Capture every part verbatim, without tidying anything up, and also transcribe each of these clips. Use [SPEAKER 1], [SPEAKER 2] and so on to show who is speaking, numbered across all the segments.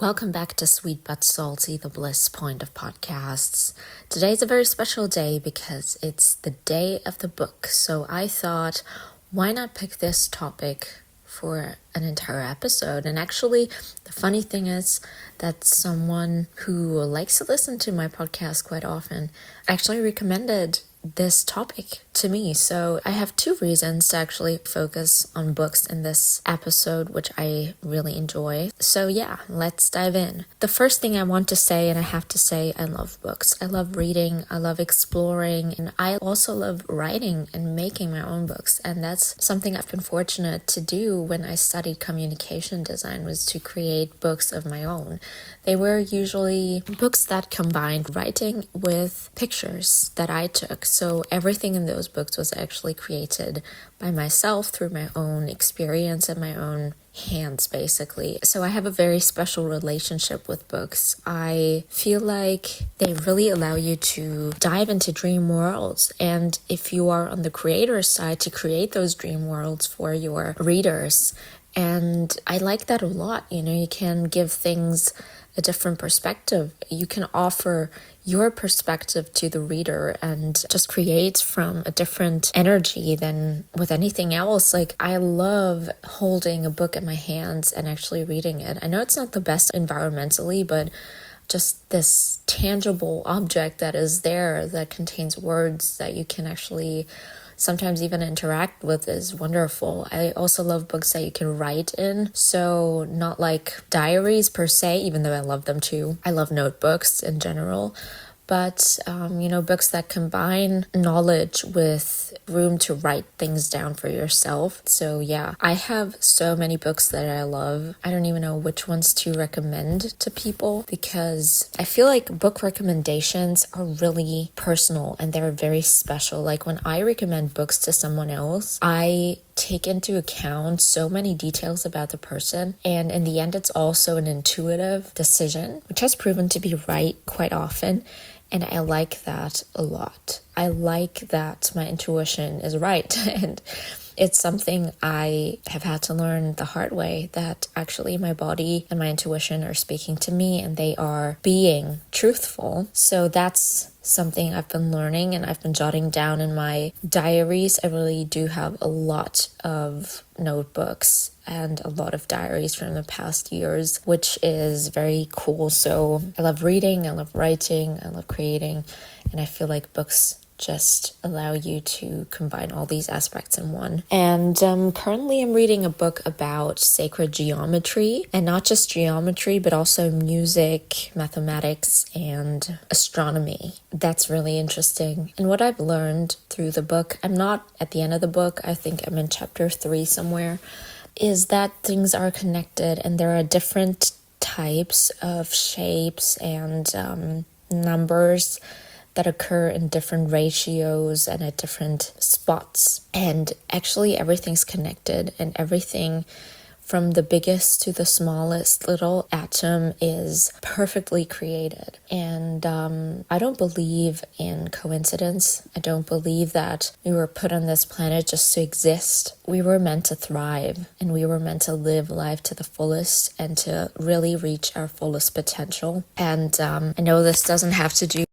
[SPEAKER 1] Welcome back to Sweet But Salty, the bliss point of podcasts. Today's a very special day because it's the day of the book. So I thought, why not pick this topic for an entire episode? And actually, the funny thing is that someone who likes to listen to my podcast quite often actually recommended this topic to me. So I have two reasons to actually focus on books in this episode, which I really enjoy. So yeah, let's dive in. The first thing I want to say, and I have to say, I love books. I love reading, I love exploring, and I also love writing and making my own books. And that's something I've been fortunate to do when I studied communication design, was to create books of my own. They were usually books that combined writing with pictures that I took. So everything in those books was actually created by myself through my own experience and my own hands, basically. So I have a very special relationship with books. I feel like they really allow you to dive into dream worlds. And if you are on the creator's side, to create those dream worlds for your readers. And I like that a lot. You know, you can give things a different perspective. You can offer your perspective to the reader and just create from a different energy than with anything else. Like, I love holding a book in my hands and actually reading it. I know it's not the best environmentally, but just this tangible object that is there that contains words that you can actually sometimes even interact with is wonderful. I also love books that you can write in. So not like diaries per se, even though I love them too. I love notebooks in general. But, um, you know, books that combine knowledge with room to write things down for yourself. So yeah, I have so many books that I love. I don't even know which ones to recommend to people because I feel like book recommendations are really personal and they're very special. Like when I recommend books to someone else, I take into account so many details about the person, and in the end it's also an intuitive decision, which has proven to be right quite often, and I like that a lot. I like that my intuition is right, and it's something I have had to learn the hard way, that actually my body and my intuition are speaking to me and they are being truthful. So that's something I've been learning and I've been jotting down in my diaries. I really do have a lot of notebooks and a lot of diaries from the past years, which is very cool. So I love reading, I love writing, I love creating, and I feel like books just allow you to combine all these aspects in one. And um, currently I'm reading a book about sacred geometry, and not just geometry, but also music, mathematics, and astronomy. That's really interesting. And what I've learned through the book, I'm not at the end of the book, I think I'm in chapter three somewhere, is that things are connected and there are different types of shapes and um, numbers that occur in different ratios and at different spots. And actually everything's connected, and everything from the biggest to the smallest little atom is perfectly created. And um, I don't believe in coincidence. I don't believe that we were put on this planet just to exist. We were meant to thrive, and we were meant to live life to the fullest and to really reach our fullest potential. And um, I know this doesn't have to do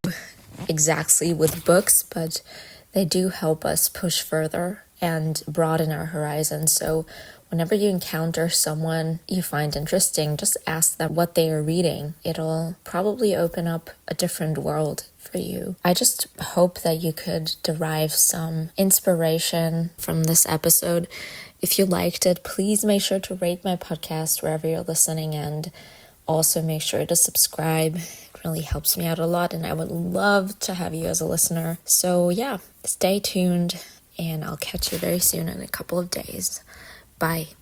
[SPEAKER 1] exactly with books, but they do help us push further and broaden our horizons. So whenever you encounter someone you find interesting, just ask them what they are reading. It'll probably open up a different world for you. I just hope that you could derive some inspiration from this episode. If you liked it, please make sure to rate my podcast wherever you're listening, and also make sure to subscribe. It really helps me out a lot, and I would love to have you as a listener. So yeah, stay tuned, and I'll catch you very soon in a couple of days. Bye.